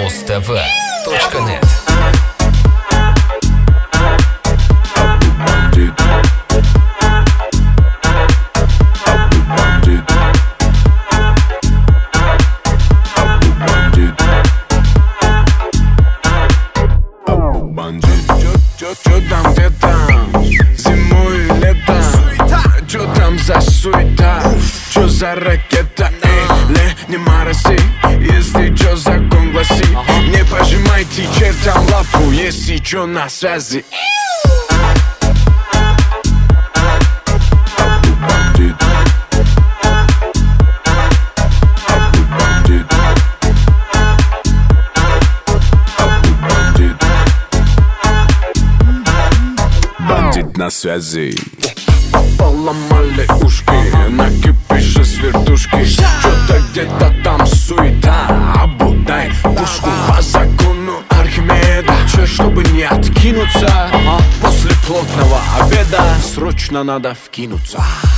mustv.net. Чё там, где там, зимой и летом, чё там за суета, чё за ракета, не мороси, если чё закон гласит. Не пожимайте чертям лапу, если чё на связи. Бандит на связи. Поломали ушки, накипишь с вертушки. Что-то где-то там суета, обудай пушку по закону Архимеда. Че, чтобы не откинуться, после плотного обеда срочно надо вкинуться.